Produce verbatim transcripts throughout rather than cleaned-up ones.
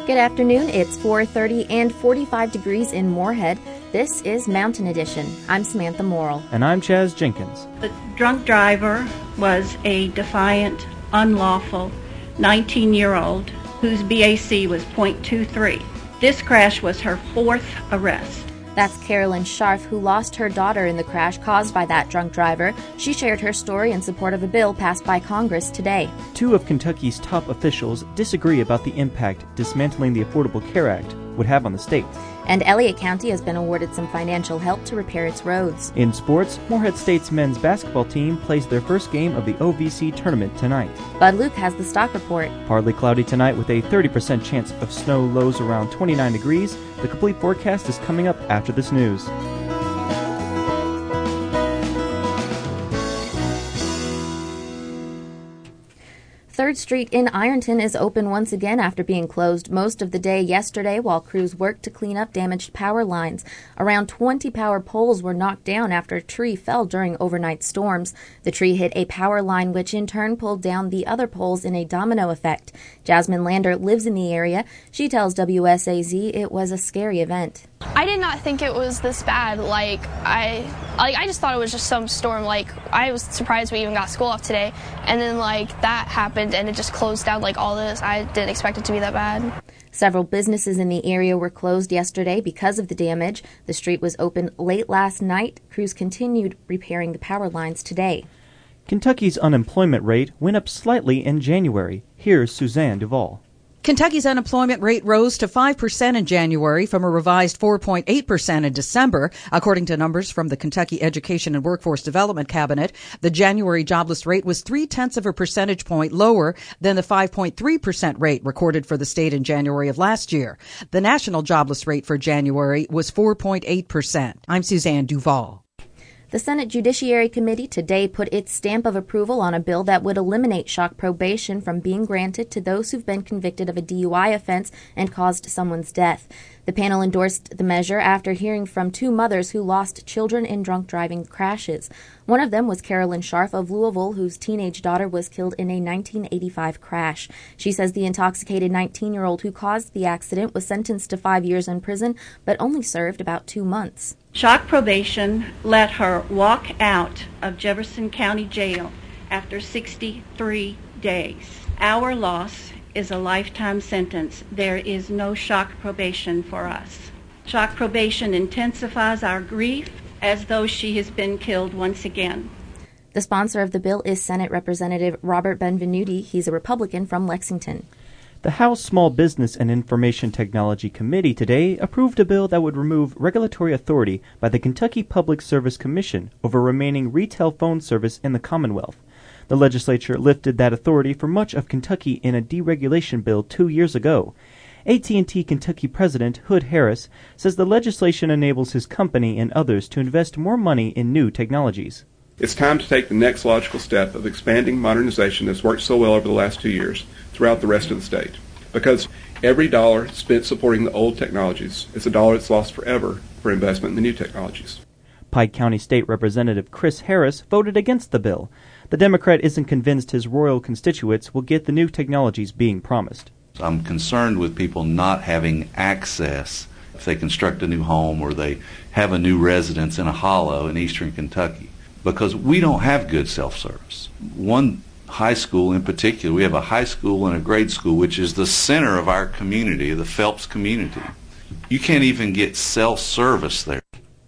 Good afternoon. It's four thirty and forty-five degrees in Moorhead. This is Mountain Edition. I'm Samantha Morrill. And I'm Chaz Jenkins. The drunk driver was a defiant, unlawful nineteen-year-old whose B A C was point two three. This crash was her fourth arrest. That's Carolyn Scharf, who lost her daughter in the crash caused by that drunk driver. She shared her story in support of a bill passed by Congress today. Two of Kentucky's top officials disagree about the impact dismantling the Affordable Care Act would have on the state. And Elliott County has been awarded some financial help to repair its roads. In sports, Moorhead State's men's basketball team plays their first game of the O V C tournament tonight. Bud Luke has the stock report. Partly cloudy tonight with a thirty percent chance of snow, lows around twenty-nine degrees. The complete forecast is coming up after this news. third Street in Ironton is open once again after being closed most of the day yesterday while crews worked to clean up damaged power lines. Around twenty power poles were knocked down after a tree fell during overnight storms. The tree hit a power line, which in turn pulled down the other poles in a domino effect. Jasmine Lander lives in the area. She tells W S A Z it was a scary event. I did not think it was this bad. Like I, like I just thought it was just some storm. Like I was surprised we even got school off today, and then like that happened and it just closed down like all this. I didn't expect it to be that bad. Several businesses in the area were closed yesterday because of the damage. The street was open late last night. Crews continued repairing the power lines today. Kentucky's unemployment rate went up slightly in January. Here's Suzanne Duvall. Kentucky's unemployment rate rose to five percent in January from a revised four point eight percent in December. According to numbers from the Kentucky Education and Workforce Development Cabinet, the January jobless rate was three-tenths of a percentage point lower than the five point three percent rate recorded for the state in January of last year. The national jobless rate for January was four point eight percent. I'm Suzanne Duvall. The Senate Judiciary Committee today put its stamp of approval on a bill that would eliminate shock probation from being granted to those who've been convicted of a D U I offense and caused someone's death. The panel endorsed the measure after hearing from two mothers who lost children in drunk driving crashes. One of them was Carolyn Scharf of Louisville, whose teenage daughter was killed in a nineteen eighty-five crash. She says the intoxicated nineteen-year-old who caused the accident was sentenced to five years in prison, but only served about two months. Shock probation let her walk out of Jefferson County Jail after sixty-three days. Our loss is a lifetime sentence. There is no shock probation for us. Shock probation intensifies our grief as though she has been killed once again. The sponsor of the bill is Senate Representative Robert Benvenuti. He's a Republican from Lexington. The House Small Business and Information Technology Committee today approved a bill that would remove regulatory authority by the Kentucky Public Service Commission over remaining retail phone service in the Commonwealth. The legislature lifted that authority for much of Kentucky in a deregulation bill two years ago. A T and T Kentucky President Hood Harris says the legislation enables his company and others to invest more money in new technologies. It's time to take the next logical step of expanding modernization that's worked so well over the last two years throughout the rest of the state. Because every dollar spent supporting the old technologies is a dollar that's lost forever for investment in the new technologies. Pike County State Representative Chris Harris voted against the bill. The Democrat isn't convinced his rural constituents will get the new technologies being promised. I'm concerned with people not having access if they construct a new home or they have a new residence in a hollow in eastern Kentucky, because we don't have good self-service. One high school in particular, we have a high school and a grade school, which is the center of our community, the Phelps community. You can't even get self-service there.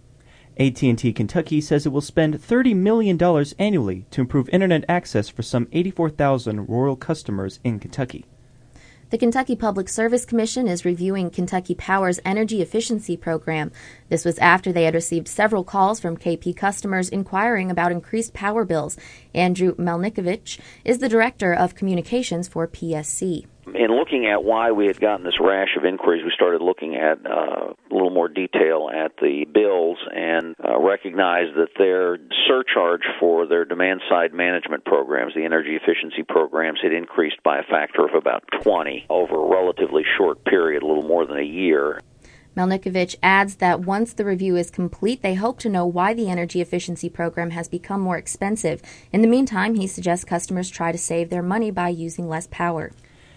A T and T Kentucky says it will spend thirty million dollars annually to improve internet access for some eighty-four thousand rural customers in Kentucky. The Kentucky Public Service Commission is reviewing Kentucky Power's energy efficiency program. This was after they had received several calls from K P customers inquiring about increased power bills. Andrew Melnikovich is the director of communications for P S C. In looking at why we had gotten this rash of inquiries, we started looking at uh, a little more detail at the bills and uh, recognized that their surcharge for their demand-side management programs, the energy efficiency programs, had increased by a factor of about twenty over a relatively short period, a little more than a year. Melnikovich adds that once the review is complete, they hope to know why the energy efficiency program has become more expensive. In the meantime, he suggests customers try to save their money by using less power.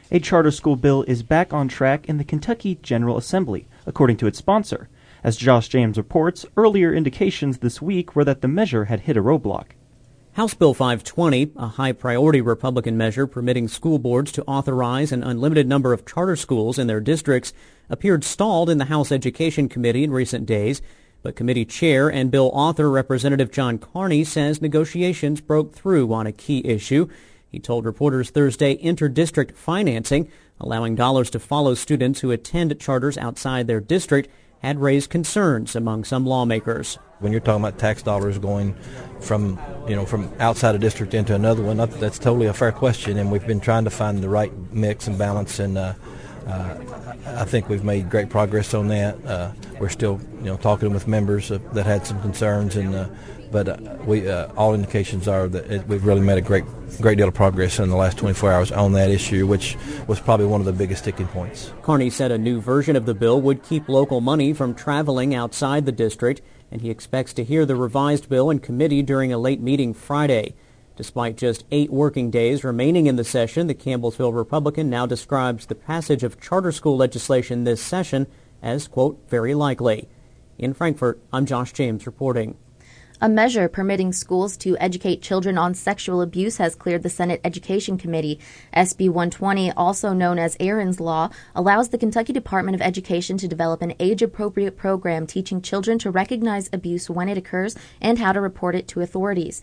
A charter school bill is back on track in the Kentucky General Assembly, according to its sponsor. As Josh James reports, earlier indications this week were that the measure had hit a roadblock. House Bill five twenty, a high-priority Republican measure permitting school boards to authorize an unlimited number of charter schools in their districts, appeared stalled in the House Education Committee in recent days. But committee chair and bill author Representative John Carney says negotiations broke through on a key issue. He told reporters Thursday inter-district financing, allowing dollars to follow students who attend charters outside their district, had raised concerns among some lawmakers. When you're talking about tax dollars going from, you know, from outside a district into another one, that's totally a fair question, and we've been trying to find the right mix and balance, and uh, uh, I think we've made great progress on that. Uh, we're still, you know, talking with members uh, that had some concerns, and uh, but uh, we uh, all indications are that it, we've really made a great great deal of progress in the last twenty-four hours on that issue, which was probably one of the biggest sticking points. Carney said a new version of the bill would keep local money from traveling outside the district, and he expects to hear the revised bill in committee during a late meeting Friday. Despite just eight working days remaining in the session, the Campbellsville Republican now describes the passage of charter school legislation this session as, quote, very likely. In Frankfort, I'm Josh James reporting. A measure permitting schools to educate children on sexual abuse has cleared the Senate Education Committee. S B one twenty, also known as Aaron's Law, allows the Kentucky Department of Education to develop an age-appropriate program teaching children to recognize abuse when it occurs and how to report it to authorities.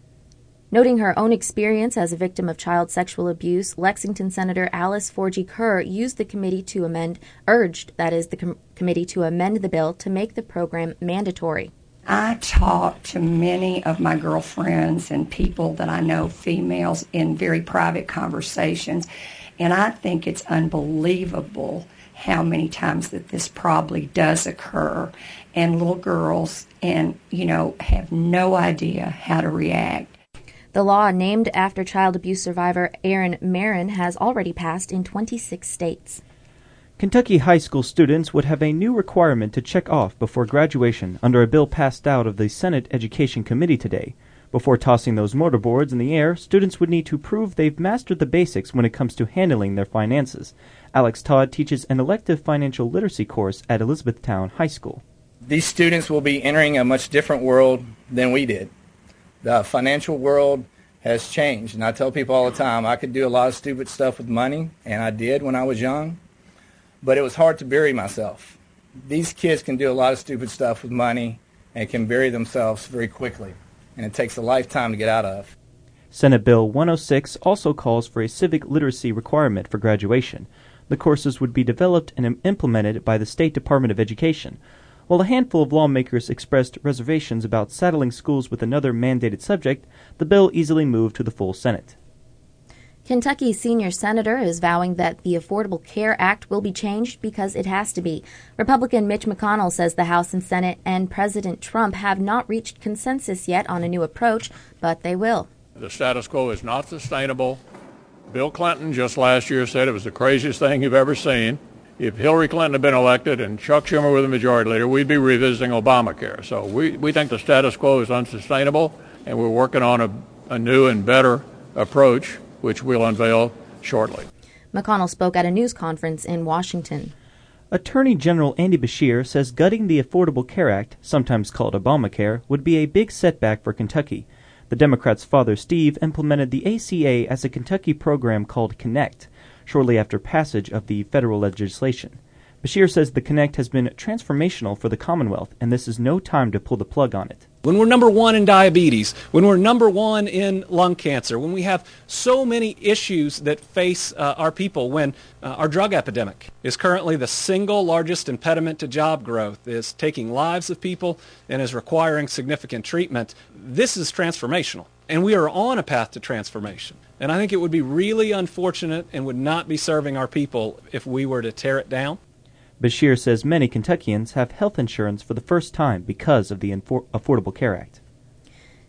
Noting her own experience as a victim of child sexual abuse, Lexington Senator Alice Forgy Kerr used the committee to amend, urged, that is, the com- committee to amend the bill to make the program mandatory. I talk to many of my girlfriends and people that I know, females, in very private conversations, and I think it's unbelievable how many times that this probably does occur, and little girls, and you know, have no idea how to react. The law, named after child abuse survivor Aaron Marin, has already passed in twenty-six states. Kentucky high school students would have a new requirement to check off before graduation under a bill passed out of the Senate Education Committee today. Before tossing those mortarboards in the air, students would need to prove they've mastered the basics when it comes to handling their finances. Alex Todd teaches an elective financial literacy course at Elizabethtown High School. These students will be entering a much different world than we did. The financial world has changed, and I tell people all the time, I could do a lot of stupid stuff with money, and I did when I was young. But it was hard to bury myself. These kids can do a lot of stupid stuff with money and can bury themselves very quickly, and it takes a lifetime to get out of. Senate Bill one oh six also calls for a civic literacy requirement for graduation. The courses would be developed and implemented by the State Department of Education. While a handful of lawmakers expressed reservations about saddling schools with another mandated subject, the bill easily moved to the full Senate. Kentucky's senior senator is vowing that the Affordable Care Act will be changed because it has to be. Republican Mitch McConnell says the House and Senate and President Trump have not reached consensus yet on a new approach, but they will. The status quo is not sustainable. Bill Clinton just last year said it was the craziest thing you've ever seen. If Hillary Clinton had been elected and Chuck Schumer were the majority leader, we'd be revisiting Obamacare. So we, we think the status quo is unsustainable, and we're working on a, a new and better approach, which we'll unveil shortly. McConnell spoke at a news conference in Washington. Attorney General Andy Beshear says gutting the Affordable Care Act, sometimes called Obamacare, would be a big setback for Kentucky. The Democrats' father, Steve, implemented the A C A as a Kentucky program called Connect, shortly after passage of the federal legislation. Beshear says the Connect has been transformational for the Commonwealth, and this is no time to pull the plug on it. When we're number one in diabetes, when we're number one in lung cancer, when we have so many issues that face uh, our people, when uh, our drug epidemic is currently the single largest impediment to job growth, is taking lives of people and is requiring significant treatment, this is transformational. And we are on a path to transformation. And I think it would be really unfortunate and would not be serving our people if we were to tear it down. Beshear says many Kentuckians have health insurance for the first time because of the Infor- Affordable Care Act.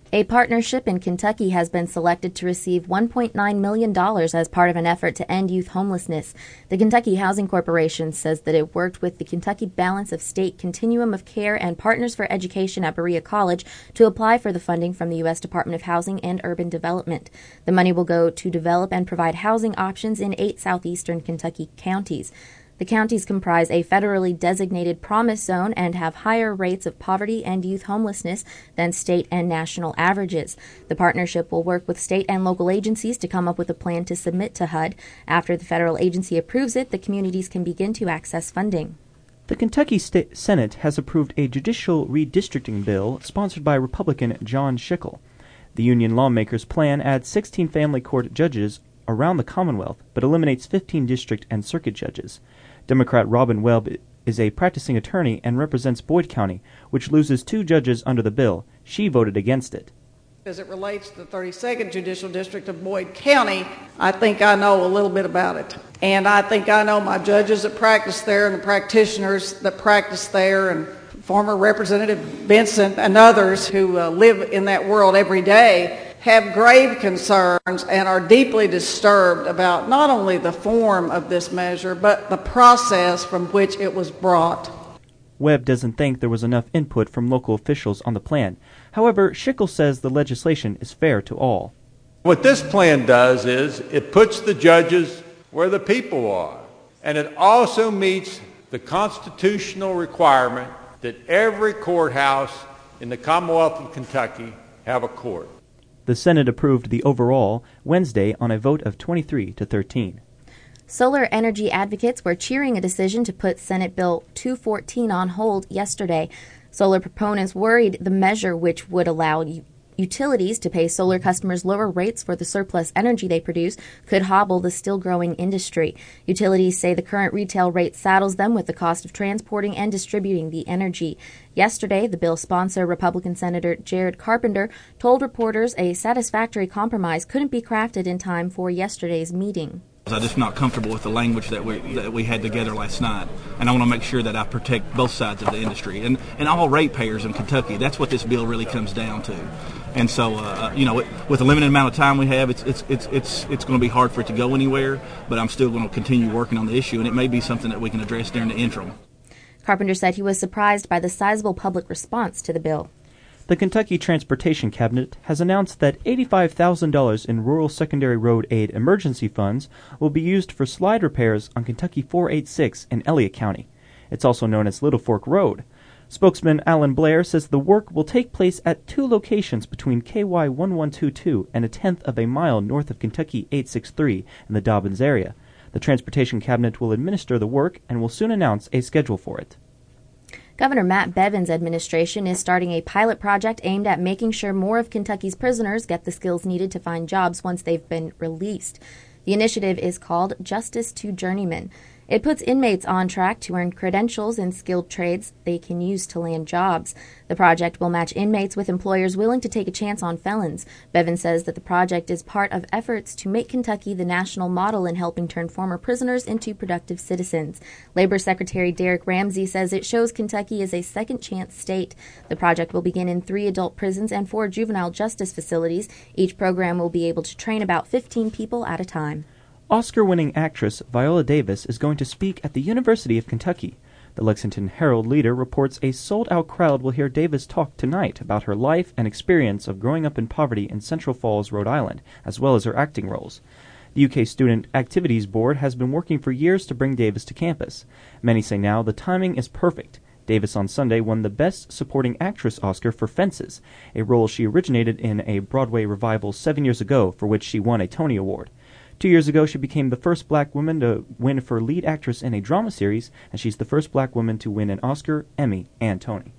A partnership in Kentucky has been selected to receive one point nine million dollars as part of an effort to end youth homelessness. The Kentucky Housing Corporation says that it worked with the Kentucky Balance of State Continuum of Care and Partners for Education at Berea College to apply for the funding from the U S Department of Housing and Urban Development. The money will go to develop and provide housing options in eight southeastern Kentucky counties. The counties comprise a federally designated promise zone and have higher rates of poverty and youth homelessness than state and national averages. The partnership will work with state and local agencies to come up with a plan to submit to H U D. After the federal agency approves it, the communities can begin to access funding. The Kentucky State Senate has approved a judicial redistricting bill sponsored by Republican John Schickel. The union lawmakers' plan adds sixteen family court judges around the Commonwealth, but eliminates fifteen district and circuit judges. Democrat Robin Webb is a practicing attorney and represents Boyd County, which loses two judges under the bill. She voted against it. As it relates to the thirty-second Judicial District of Boyd County, I think I know a little bit about it. And I think I know my judges that practice there and the practitioners that practice there and former Representative Benson and others who uh, live in that world every day have grave concerns and are deeply disturbed about not only the form of this measure, but the process from which it was brought. Webb doesn't think there was enough input from local officials on the plan. However, Schickel says the legislation is fair to all. What this plan does is it puts the judges where the people are, and it also meets the constitutional requirement that every courthouse in the Commonwealth of Kentucky have a court. The Senate approved the overall Wednesday on a vote of twenty-three to thirteen. Solar energy advocates were cheering a decision to put Senate Bill two fourteen on hold yesterday. Solar proponents worried the measure, which would allow utilities to pay solar customers lower rates for the surplus energy they produce, could hobble the still-growing industry. Utilities say the current retail rate saddles them with the cost of transporting and distributing the energy. Yesterday, the bill's sponsor, Republican Senator Jared Carpenter, told reporters a satisfactory compromise couldn't be crafted in time for yesterday's meeting. I'm just not comfortable with the language that we that we had together last night, and I want to make sure that I protect both sides of the industry and, and all ratepayers in Kentucky. That's what this bill really comes down to. And so, uh, you know, with the limited amount of time we have, it's it's it's it's it's going to be hard for it to go anywhere. But I'm still going to continue working on the issue, and it may be something that we can address during the interim. Carpenter said he was surprised by the sizable public response to the bill. The Kentucky Transportation Cabinet has announced that eighty-five thousand dollars in Rural Secondary Road Aid emergency funds will be used for slide repairs on Kentucky four eighty-six in Elliott County. It's also known as Little Fork Road. Spokesman Alan Blair says the work will take place at two locations between K Y eleven twenty-two and a tenth of a mile north of Kentucky eight sixty-three in the Dobbins area. The Transportation Cabinet will administer the work and will soon announce a schedule for it. Governor Matt Bevin's administration is starting a pilot project aimed at making sure more of Kentucky's prisoners get the skills needed to find jobs once they've been released. The initiative is called Justice to Journeymen. It puts inmates on track to earn credentials in skilled trades they can use to land jobs. The project will match inmates with employers willing to take a chance on felons. Bevin says that the project is part of efforts to make Kentucky the national model in helping turn former prisoners into productive citizens. Labor Secretary Derek Ramsey says it shows Kentucky is a second-chance state. The project will begin in three adult prisons and four juvenile justice facilities. Each program will be able to train about fifteen people at a time. Oscar-winning actress Viola Davis is going to speak at the University of Kentucky. The Lexington Herald-Leader reports a sold-out crowd will hear Davis talk tonight about her life and experience of growing up in poverty in Central Falls, Rhode Island, as well as her acting roles. The U K Student Activities Board has been working for years to bring Davis to campus. Many say now the timing is perfect. Davis on Sunday won the Best Supporting Actress Oscar for Fences, a role she originated in a Broadway revival seven years ago, for which she won a Tony Award. Two years ago, she became the first black woman to win for lead actress in a drama series, and she's the first black woman to win an Oscar, Emmy, and Tony.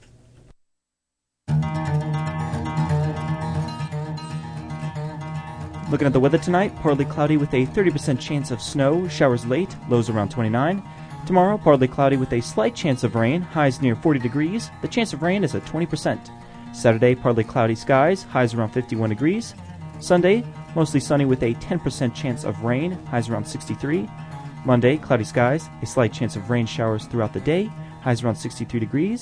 Looking at the weather tonight, partly cloudy with a thirty percent chance of snow, showers late, lows around twenty-nine. Tomorrow, partly cloudy with a slight chance of rain, highs near forty degrees. The chance of rain is at twenty percent. Saturday, partly cloudy skies, highs around fifty-one degrees. Sunday, mostly sunny with a ten percent chance of rain, highs around sixty-three. Monday, cloudy skies, a slight chance of rain showers throughout the day, highs around sixty-three degrees.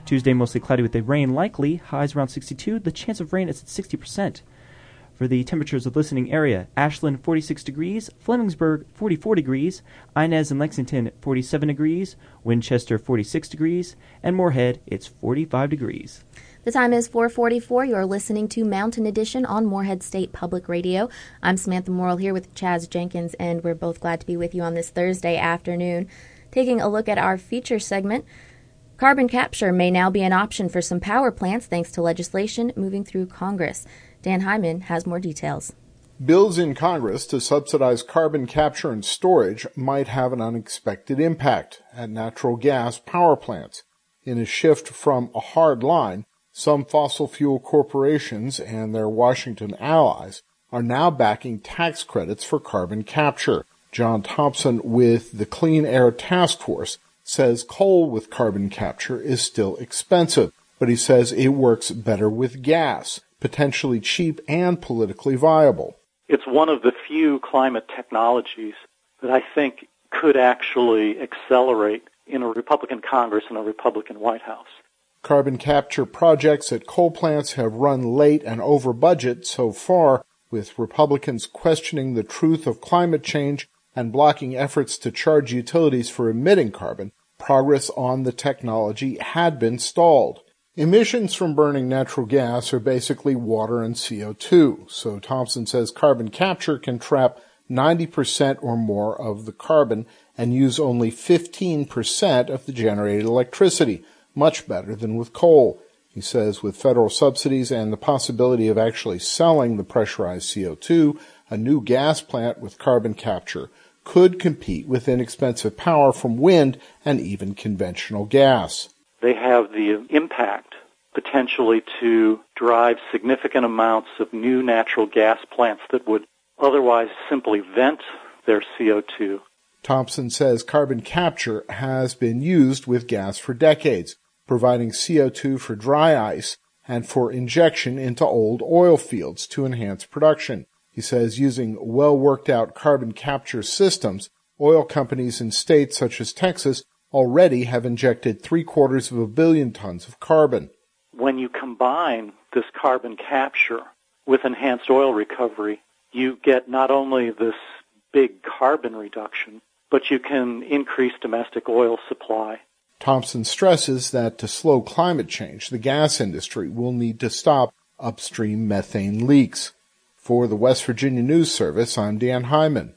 Tuesday, mostly cloudy with a rain likely. Highs around sixty-two. The chance of rain is at sixty percent. For the temperatures of the listening area, Ashland forty-six degrees, Flemingsburg forty-four degrees, Inez and Lexington forty-seven degrees, Winchester forty-six degrees, and Moorhead it's forty-five degrees. The time is four forty-four. You're listening to Mountain Edition on Moorhead State Public Radio. I'm Samantha Morrill here with Chaz Jenkins, and we're both glad to be with you on this Thursday afternoon. Taking a look at our feature segment, carbon capture may now be an option for some power plants thanks to legislation moving through Congress. Dan Hyman has more details. Bills in Congress to subsidize carbon capture and storage might have an unexpected impact at natural gas power plants. In a shift from a hard line, some fossil fuel corporations and their Washington allies are now backing tax credits for carbon capture. John Thompson with the Clean Air Task Force says coal with carbon capture is still expensive, but he says it works better with gas, potentially cheap and politically viable. It's one of the few climate technologies that I think could actually accelerate in a Republican Congress and a Republican White House. Carbon capture projects at coal plants have run late and over budget so far, with Republicans questioning the truth of climate change and blocking efforts to charge utilities for emitting carbon. Progress on the technology had been stalled. Emissions from burning natural gas are basically water and C O two, so Thompson says carbon capture can trap ninety percent or more of the carbon and use only fifteen percent of the generated electricity, much better than with coal. He says with federal subsidies and the possibility of actually selling the pressurized C O two, a new gas plant with carbon capture could compete with inexpensive power from wind and even conventional gas. They have the impact potentially to drive significant amounts of new natural gas plants that would otherwise simply vent their C O two. Thompson says carbon capture has been used with gas for decades, providing C O two for dry ice and for injection into old oil fields to enhance production. He says using well-worked-out carbon capture systems, oil companies in states such as Texas already have injected three-quarters of a billion tons of carbon. When you combine this carbon capture with enhanced oil recovery, you get not only this big carbon reduction, but you can increase domestic oil supply. Thompson stresses that to slow climate change, the gas industry will need to stop upstream methane leaks. For the West Virginia News Service, I'm Dan Hyman.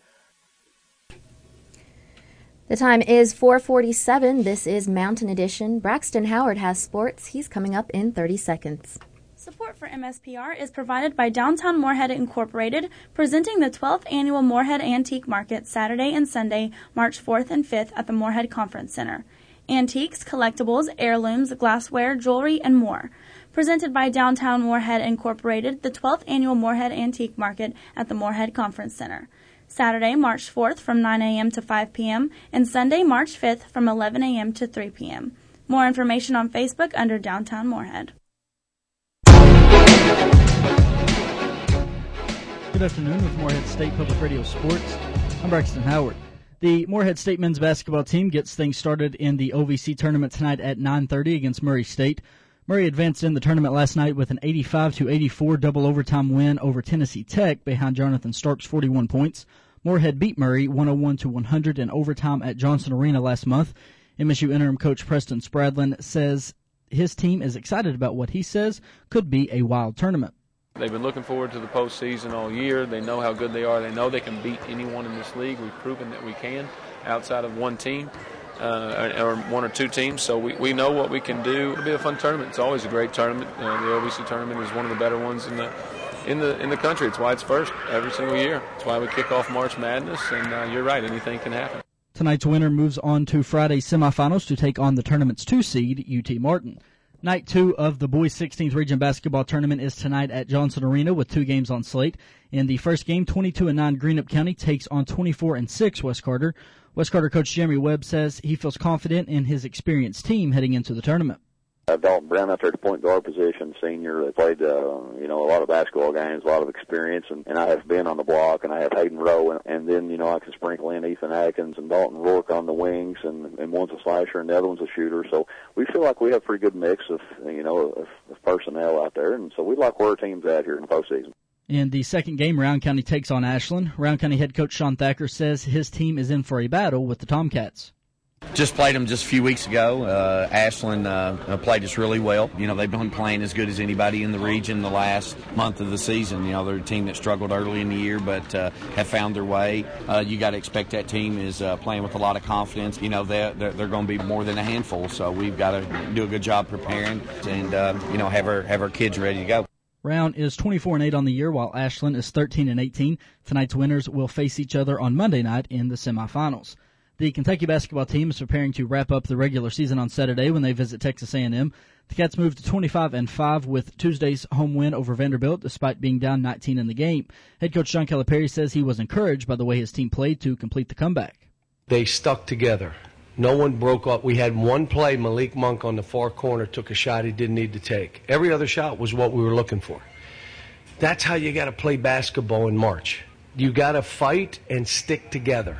The time is four forty-seven. This is Mountain Edition. Braxton Howard has sports. He's coming up in thirty seconds. Support for M S P R is provided by Downtown Moorhead Incorporated, presenting the twelfth Annual Moorhead Antique Market Saturday and Sunday, March fourth and fifth at the Moorhead Conference Center. Antiques, collectibles, heirlooms, glassware, jewelry, and more. Presented by Downtown Moorhead Incorporated, the twelfth Annual Moorhead Antique Market at the Moorhead Conference Center. Saturday, March fourth from nine a.m. to five p.m. and Sunday, March fifth from eleven a.m. to three p.m. More information on Facebook under Downtown Moorhead. Good afternoon with Moorhead State Public Radio Sports. I'm Braxton Howard. The Moorhead State men's basketball team gets things started in the O V C tournament tonight at nine thirty against Murray State. Murray advanced in the tournament last night with an eighty-five to eighty-four double overtime win over Tennessee Tech behind Jonathan Stark's forty-one points. Moorhead beat Murray one oh one to one hundred in overtime at Johnson Arena last month. M S U interim coach Preston Spradlin says his team is excited about what he says could be a wild tournament. They've been looking forward to the postseason all year. They know how good they are. They know they can beat anyone in this league. We've proven that we can outside of one team. Uh, or one or two teams, so we, we know what we can do. It'll be a fun tournament. It's always a great tournament. Uh, the O V C tournament is one of the better ones in the in the in the country. It's why it's first every single year. It's why we kick off March Madness, and uh, you're right, anything can happen. Tonight's winner moves on to Friday's semifinals to take on the tournament's two seed, U T Martin. Night two of the boys' sixteenth Region Basketball Tournament is tonight at Johnson Arena with two games on slate. In the first game, twenty-two and nine Greenup County takes on twenty-four and six West Carter. West Carter coach Jeremy Webb says he feels confident in his experienced team heading into the tournament. Uh, Dalton Brown out there at the point guard position, senior, that played, uh, you know, a lot of basketball games, a lot of experience, and, and I have Ben on the block, and I have Hayden Rowe, and, and then, you know, I can sprinkle in Ethan Atkins and Dalton Rourke on the wings, and, and one's a slasher and the other one's a shooter. So we feel like we have a pretty good mix of, you know, of, of personnel out there, and so we like where our team's at here in the postseason. In the second game, Round County takes on Ashland. Round County head coach Sean Thacker says his team is in for a battle with the Tomcats. Just played them just a few weeks ago. Uh, Ashland uh, played us really well. You know, they've been playing as good as anybody in the region the last month of the season. You know, they're a team that struggled early in the year but uh, have found their way. Uh, you got to expect that team is uh, playing with a lot of confidence. You know, they're, they're, they're going to be more than a handful, so we've got to do a good job preparing and, uh, you know, have our, have our kids ready to go. Round is twenty-four and eight on the year, while Ashland is thirteen and eighteen. Tonight's winners will face each other on Monday night in the semifinals. The Kentucky basketball team is preparing to wrap up the regular season on Saturday when they visit Texas A and M. The Cats moved to twenty-five and five with Tuesday's home win over Vanderbilt, despite being down nineteen in the game. Head coach John Calipari says he was encouraged by the way his team played to complete the comeback. They stuck together. No one broke up. We had one play. Malik Monk on the far corner took a shot he didn't need to take. Every other shot was what we were looking for. That's how you got to play basketball in March. You got to fight and stick together.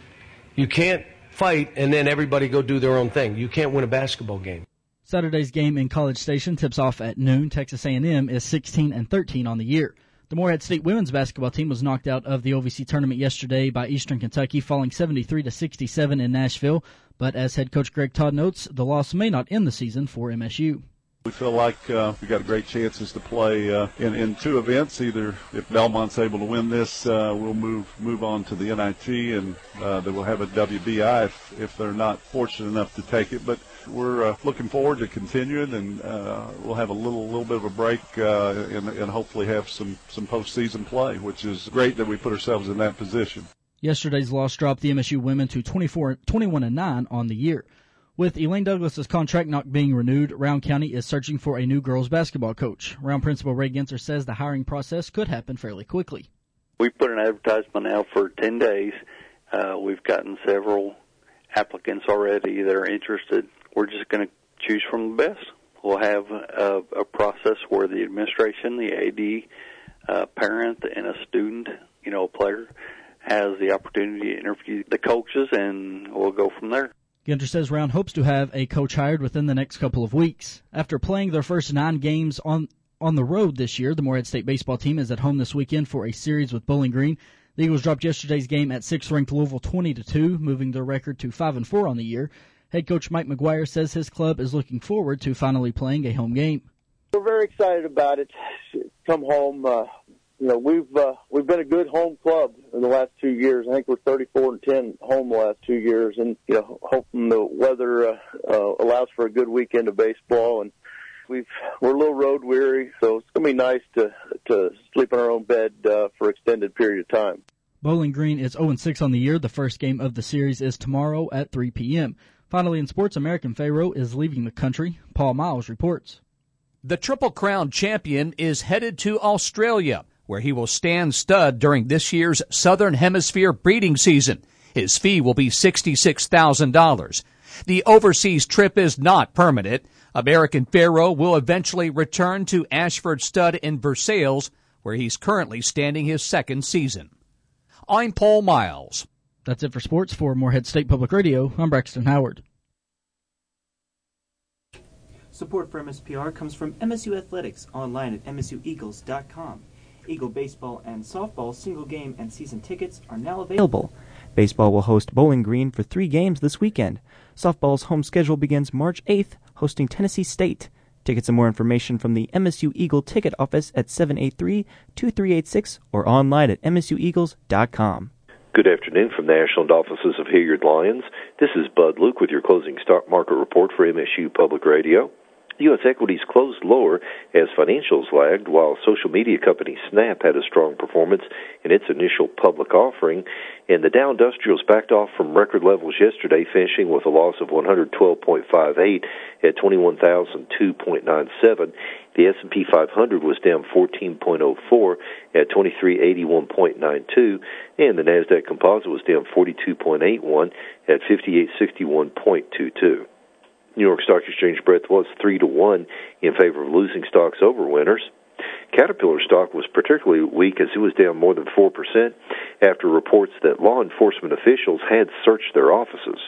You can't fight and then everybody go do their own thing. You can't win a basketball game. Saturday's game in College Station tips off at noon. Texas A and M is sixteen and thirteen on the year. The Morehead State women's basketball team was knocked out of the O V C tournament yesterday by Eastern Kentucky, falling seventy-three to sixty-seven in Nashville. But as head coach Greg Todd notes, the loss may not end the season for M S U. We feel like uh, we've got great chances to play uh, in, in two events. Either if Belmont's able to win this, uh, we'll move move on to the N I T, and uh, then we'll have a W B I if, if they're not fortunate enough to take it. But we're uh, looking forward to continuing, and uh, we'll have a little little bit of a break uh, and, and hopefully have some, some postseason play, which is great that we put ourselves in that position. Yesterday's loss dropped the M S U women to twenty-four, twenty-one and nine on the year. With Elaine Douglas's contract not being renewed, Round County is searching for a new girls basketball coach. Round Principal Ray Genser says the hiring process could happen fairly quickly. We put an advertisement out for ten days. Uh, we've gotten several applicants already that are interested. We're just going to choose from the best. We'll have a, a process where the administration, the A D, uh, parent, and a student, you know, a player, has the opportunity to interview the coaches, and we'll go from there. Ginter says Round hopes to have a coach hired within the next couple of weeks. After playing their first nine games on on the road this year, the Morehead State baseball team is at home this weekend for a series with Bowling Green. The Eagles dropped yesterday's game at sixth-ranked Louisville twenty to two, moving their record to five and four on the year. Head coach Mike McGuire says his club is looking forward to finally playing a home game. We're very excited about it. Come home. Uh, you know, we've uh, we've been a good home club in the last two years. I think we're thirty-four and ten home the last two years, and you know, hoping the weather uh, uh, allows for a good weekend of baseball. And we've we're a little road weary, so it's gonna be nice to to sleep in our own bed uh, for an extended period of time. Bowling Green is oh and six on the year. The first game of the series is tomorrow at three p.m. Finally, in sports, American Pharoah is leaving the country. Paul Miles reports. The Triple Crown champion is headed to Australia, where he will stand stud during this year's Southern Hemisphere breeding season. His fee will be sixty-six thousand dollars. The overseas trip is not permanent. American Pharoah will eventually return to Ashford Stud in Versailles, where he's currently standing his second season. I'm Paul Miles. That's it for sports. For Morehead State Public Radio, I'm Braxton Howard. Support for M S P R comes from M S U Athletics, online at M S U Eagles dot com. Eagle baseball and softball single game and season tickets are now available. Baseball will host Bowling Green for three games this weekend. Softball's home schedule begins March eighth, hosting Tennessee State. Tickets and more information from the M S U Eagle ticket office at seven eight three, two three eight six or online at M S U Eagles dot com. Good afternoon from the Ashland offices of Hilliard Lyons. This is Bud Luke with your closing stock market report for M S U Public Radio. U S equities closed lower as financials lagged, while social media company Snap had a strong performance in its initial public offering, and the Dow Industrials backed off from record levels yesterday, finishing with a loss of one hundred twelve point five eight at twenty-one thousand two point nine seven. The S and P five hundred was down fourteen point oh four at twenty-three eighty-one point nine two, and the Nasdaq Composite was down forty-two point eight one at fifty-eight sixty-one point two two. New York Stock Exchange breadth was three to one in favor of losing stocks over winners. Caterpillar stock was particularly weak as it was down more than four percent after reports that law enforcement officials had searched their offices.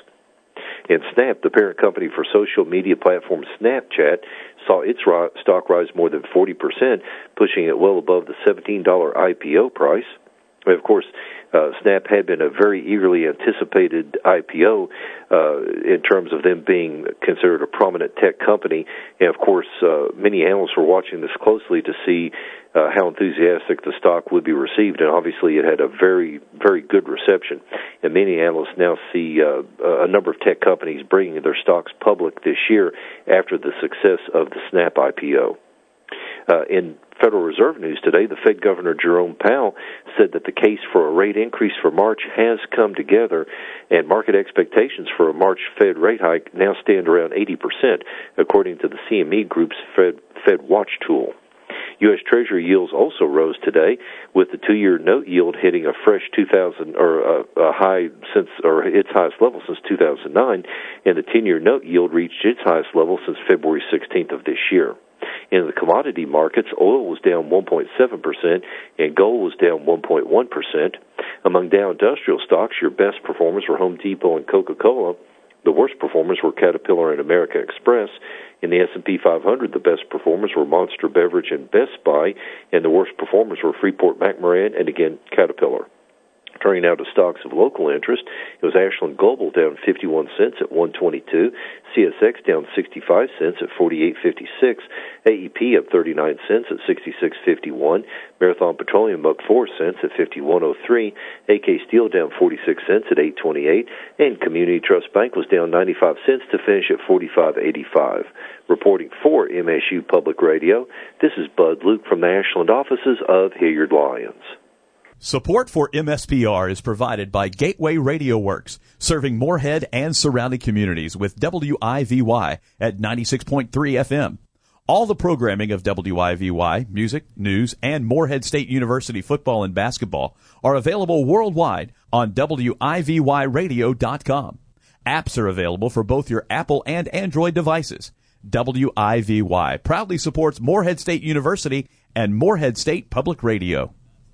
And Snap, the parent company for social media platform Snapchat, saw its ri- stock rise more than forty percent, pushing it well above the seventeen dollars I P O price. And of course, uh, Snap had been a very eagerly anticipated I P O uh, in terms of them being considered a prominent tech company. And of course, uh, many analysts were watching this closely to see uh, how enthusiastic the stock would be received. And obviously, it had a very, very good reception. And many analysts now see uh, a number of tech companies bringing their stocks public this year after the success of the Snap I P O. Uh, in Federal Reserve news today, the Fed Governor Jerome Powell said that the case for a rate increase for March has come together, and market expectations for a March Fed rate hike now stand around eighty percent, according to the C M E Group's Fed, Fed Watch tool. U S. Treasury yields also rose today, with the two-year note yield hitting a fresh two thousand or a, a high since or its highest level since two thousand nine, and the ten-year note yield reached its highest level since February sixteenth of this year. In the commodity markets, oil was down one point seven percent and gold was down one point one percent. Among Dow Industrial stocks, your best performers were Home Depot and Coca-Cola. The worst performers were Caterpillar and American Express. In the S and P five hundred, the best performers were Monster Beverage and Best Buy, and the worst performers were Freeport-McMoRan and, again, Caterpillar. Turning now to stocks of local interest, it was Ashland Global down fifty-one cents at one twenty-two, C S X down sixty-five cents at forty-eight fifty-six, A E P up thirty-nine cents at sixty-six fifty-one, Marathon Petroleum up four cents at fifty-one oh three, A K Steel down forty-six cents at eight twenty-eight, and Community Trust Bank was down ninety-five cents to finish at forty-five eighty-five. Reporting for M S U Public Radio, this is Bud Luke from the Ashland offices of Hilliard Lyons. Support for M S P R is provided by Gateway Radio Works, serving Moorhead and surrounding communities with W I V Y at ninety-six point three F M. All the programming of W I V Y, music, news, and Moorhead State University football and basketball are available worldwide on W I V Y radio dot com. Apps are available for both your Apple and Android devices. W I V Y proudly supports Moorhead State University and Moorhead State Public Radio.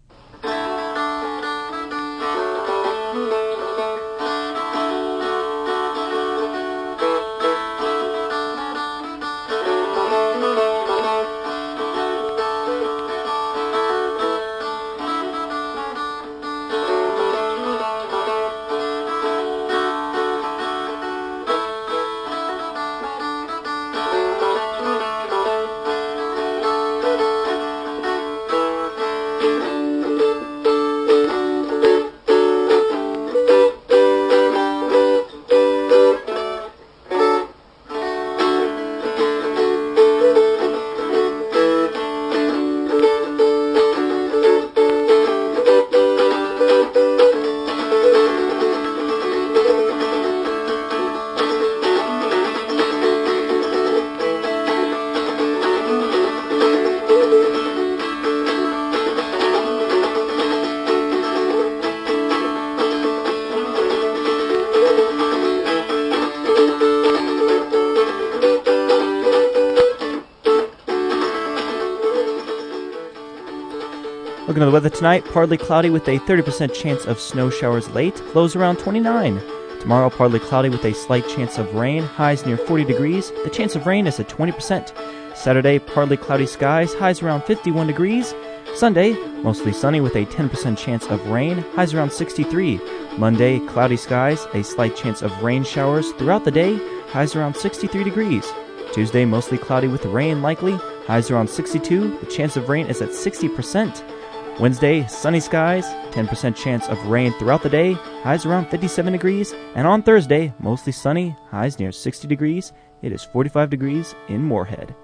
Looking at the weather tonight, partly cloudy with a thirty percent chance of snow showers late, lows around twenty-nine. Tomorrow, partly cloudy with a slight chance of rain, highs near forty degrees. The chance of rain is at twenty percent. Saturday, partly cloudy skies, highs around fifty-one degrees. Sunday, mostly sunny with a ten percent chance of rain, highs around sixty-three. Monday, cloudy skies, a slight chance of rain showers throughout the day, highs around sixty-three degrees. Tuesday, mostly cloudy with rain likely, highs around sixty-two. The chance of rain is at sixty percent. Wednesday, sunny skies, ten percent chance of rain throughout the day, highs around fifty-seven degrees. And on Thursday, mostly sunny, highs near sixty degrees. It is forty-five degrees in Moorhead.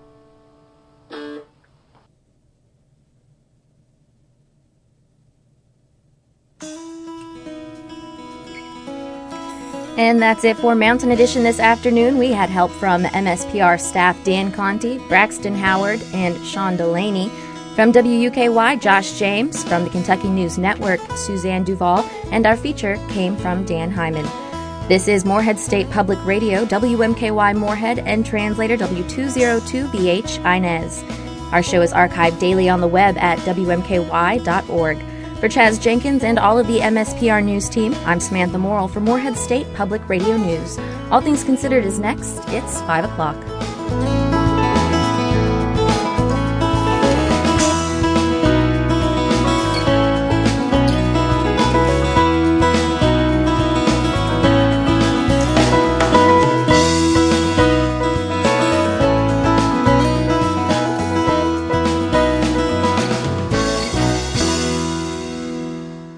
And that's it for Mountain Edition this afternoon. We had help from M S P R staff Dan Conti, Braxton Howard, and Sean Delaney. From W U K Y, Josh James. From the Kentucky News Network, Suzanne Duvall. And our feature came from Dan Hyman. This is Morehead State Public Radio, W M K Y Morehead, and translator W two oh two B H Inez. Our show is archived daily on the web at W M K Y dot org. For Chaz Jenkins and all of the M S P R News team, I'm Samantha Morrill for Morehead State Public Radio News. All Things Considered is next. It's five o'clock.